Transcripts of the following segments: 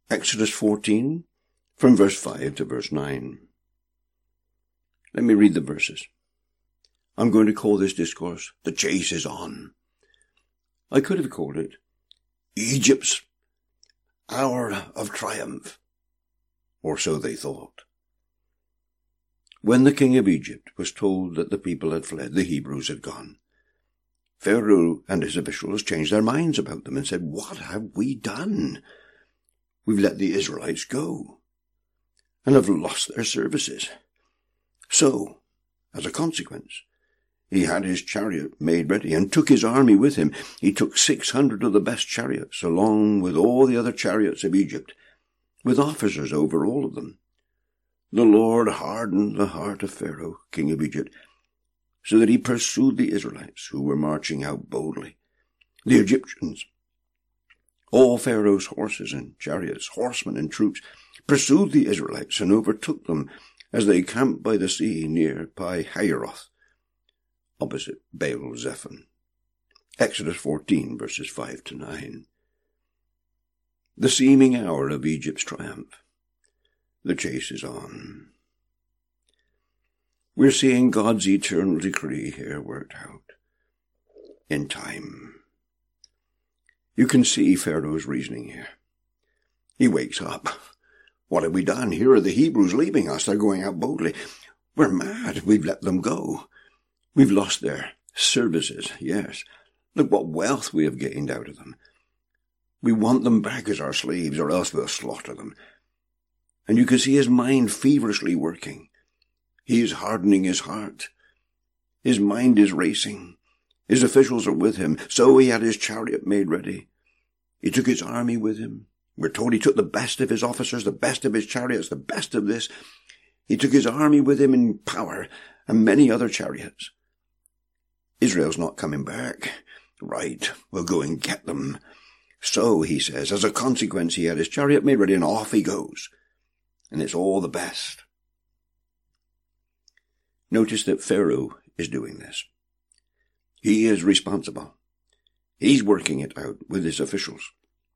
Exodus 14, from verse 5 to verse 9. Let me read the verses. I'm going to call this discourse, The Chase is On. I could have called it, Egypt's Hour of Triumph, or so they thought. When the king of Egypt was told that the people had fled, the Hebrews had gone, Pharaoh and his officials changed their minds about them and said, "What have we done? We've let the Israelites go and have lost their services." So, as a consequence, he had his chariot made ready and took his army with him. He took 600 of the best chariots, along with all the other chariots of Egypt, with officers over all of them. The Lord hardened the heart of Pharaoh, king of Egypt, so that he pursued the Israelites, who were marching out boldly. The Egyptians, all Pharaoh's horses and chariots, horsemen and troops, pursued the Israelites and overtook them as they camped by the sea near Pi-hahiroth, opposite Baal-zephon. Exodus 14, verses 5 to 9. The seeming hour of Egypt's triumph. The chase is on. We're seeing God's eternal decree here worked out in time. You can see Pharaoh's reasoning here. He wakes up. What have we done? Here are the Hebrews leaving us. They're going out boldly. We're mad. We've let them go. We've lost their services, yes. Look what wealth we have gained out of them. We want them back as our slaves, or else we'll slaughter them. And you can see his mind feverishly working. He is hardening his heart. His mind is racing. His officials are with him, so he had his chariot made ready. He took his army with him. We're told he took the best of his officers, the best of his chariots, the best of this. He took his army with him in power, and many other chariots. Israel's not coming back. Right, we'll go and get them. So, he says, as a consequence, he had his chariot made ready, and off he goes. And it's all the best. Notice that Pharaoh is doing this. He is responsible. He's working it out with his officials.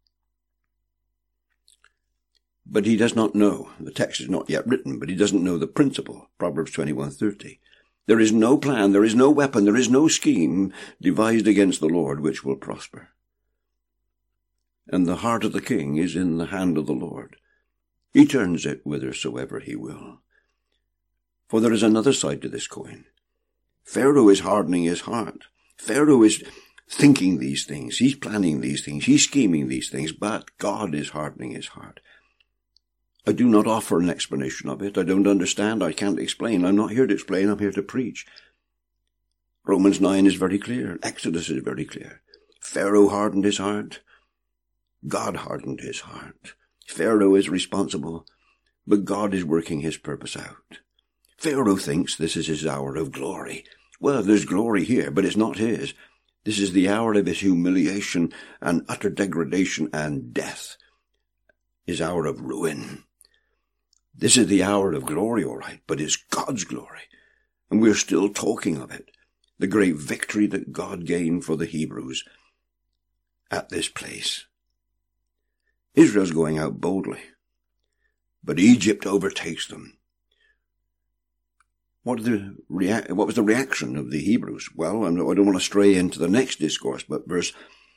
But he does not know, the text is not yet written, but he doesn't know the principle, Proverbs 21:30. There is no plan, there is no weapon, there is no scheme devised against the Lord which will prosper. And the heart of the king is in the hand of the Lord. He turns it whithersoever he will. For there is another side to this coin. Pharaoh is hardening his heart. Pharaoh is thinking these things. He's planning these things. He's scheming these things. But God is hardening his heart. I do not offer an explanation of it. I don't understand. I can't explain. I'm not here to explain. I'm here to preach. Romans 9 is very clear. Exodus is very clear. Pharaoh hardened his heart. God hardened his heart. Pharaoh is responsible, but God is working his purpose out. Pharaoh thinks this is his hour of glory. Well, there's glory here, but it's not his. This is the hour of his humiliation and utter degradation and death. His hour of ruin. This is the hour of glory, all right, but it's God's glory. And we're still talking of it. The great victory that God gained for the Hebrews at this place. Israel's going out boldly, but Egypt overtakes them. What was the reaction of the Hebrews? Well, I don't want to stray into the next discourse, but verse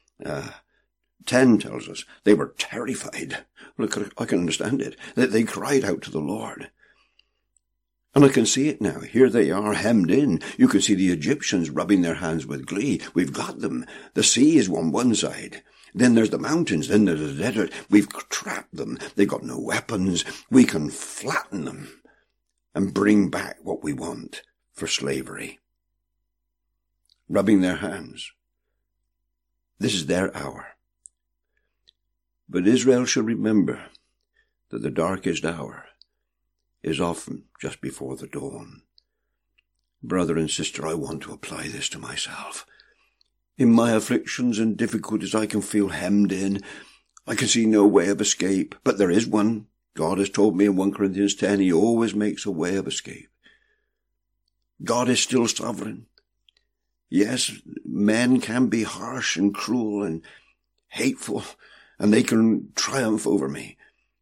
10 tells us they were terrified. Look, I can understand it. They cried out to the Lord. And I can see it now. Here they are hemmed in. You can see the Egyptians rubbing their hands with glee. We've got them. The sea is on one side. Then there's the mountains. Then there's the desert. We've trapped them. They've got no weapons. We can flatten them and bring back what we want for slavery. Rubbing their hands. This is their hour. But Israel should remember that the darkest hour is often just before the dawn. Brother and sister, I want to apply this to myself. In my afflictions and difficulties, I can feel hemmed in. I can see no way of escape, but there is one. God has told me in 1 Corinthians 10, he always makes a way of escape. God is still sovereign. Yes, men can be harsh and cruel and hateful, and they can triumph over me.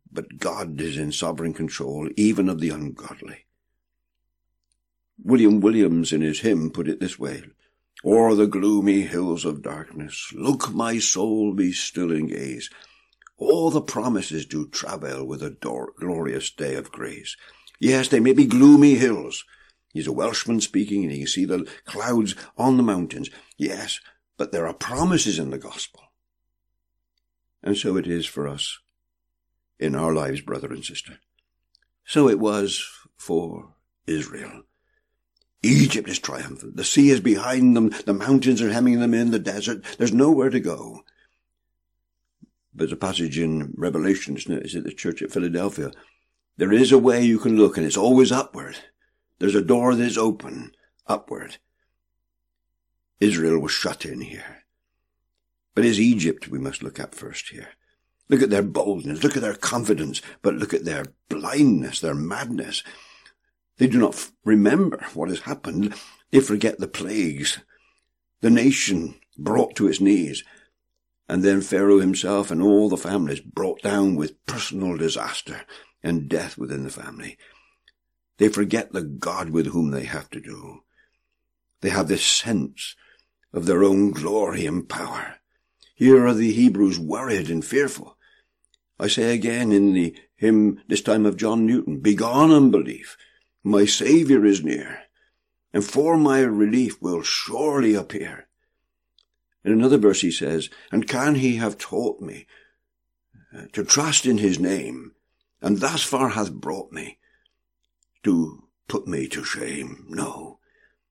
but God is in sovereign control even of the ungodly. William Williams in his hymn put it this way: "O'er the gloomy hills of darkness, look my soul, be still and gaze. All the promises do travail with a glorious day of grace. Yes, they may be gloomy hills." He's a Welshman speaking, and he can see the clouds on the mountains. Yes, but there are promises in the gospel. And so it is for us in our lives, brother and sister. So it was for Israel. Egypt is triumphant. The sea is behind them. The mountains are hemming them in. The desert. There's nowhere to go. There's a passage in Revelation, isn't it? It's at the church at Philadelphia. There is a way you can look, and it's always upward. There's a door that is open, upward. Israel was shut in here. But it's Egypt we must look at first here. Look at their boldness, look at their confidence, but look at their blindness, their madness. They do not remember what has happened. They forget the plagues, the nation brought to its knees, and then Pharaoh himself and all the families brought down with personal disaster and death within the family. They forget the God with whom they have to do. They have this sense of their own glory and power. Here are the Hebrews worried and fearful. I say again in the hymn, this time of John Newton, "Begone unbelief, my Saviour is near, and for my relief will surely appear." In another verse he says, "And can he have taught me to trust in his name, and thus far hath brought me, to put me to shame? No."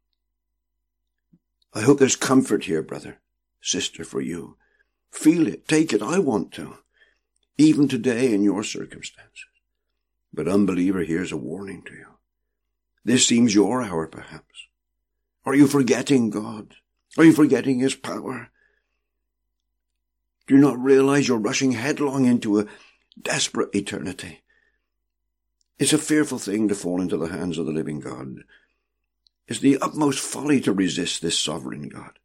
I hope there's comfort here, brother, sister, for you. Feel it, take it, I want to, even today in your circumstances. But unbeliever, here's a warning to you. This seems your hour, perhaps. Are you forgetting God? Are you forgetting his power? Do you not realize you're rushing headlong into a desperate eternity? It's a fearful thing to fall into the hands of the living God. It's the utmost folly to resist this sovereign God.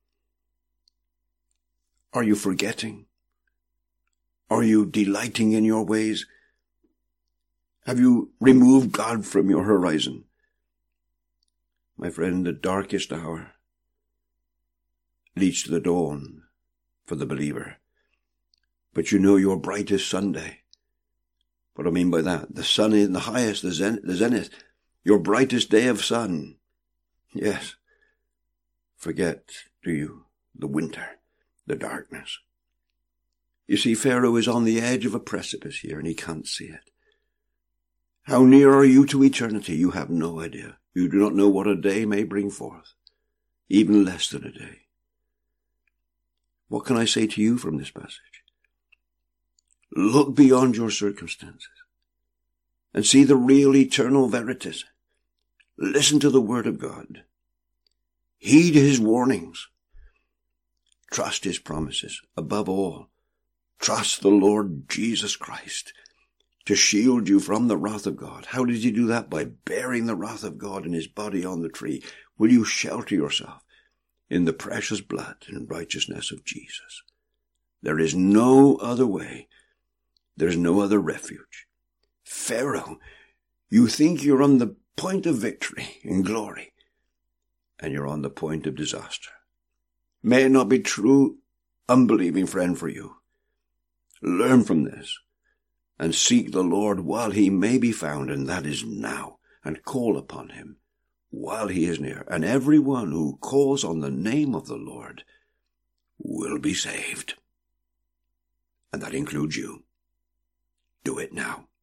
Are you forgetting? Are you delighting in your ways? Have you removed God from your horizon? My friend, the darkest hour leads to the dawn for the believer. But you know your brightest Sunday. What do I mean by that? The sun in the highest, the zenith, your brightest day of sun. Yes. Forget, do you, the winter, the darkness? You see, Pharaoh is on the edge of a precipice here, and he can't see it. How near are you to eternity? You have no idea. You do not know what a day may bring forth, even less than a day. What can I say to you from this passage? Look beyond your circumstances and see the real eternal verities. Listen to the word of God. Heed his warnings. Trust his promises. Above all, trust the Lord Jesus Christ to shield you from the wrath of God. How did he do that? By bearing the wrath of God in his body on the tree. Will you shelter yourself in the precious blood and righteousness of Jesus? There is no other way. There is no other refuge. Pharaoh, you think you're on the point of victory and glory, and you're on the point of disaster. May it not be true, unbelieving friend, for you. Learn from this and seek the Lord while he may be found, and that is now, and call upon him while he is near. And everyone who calls on the name of the Lord will be saved. And that includes you. Do it now.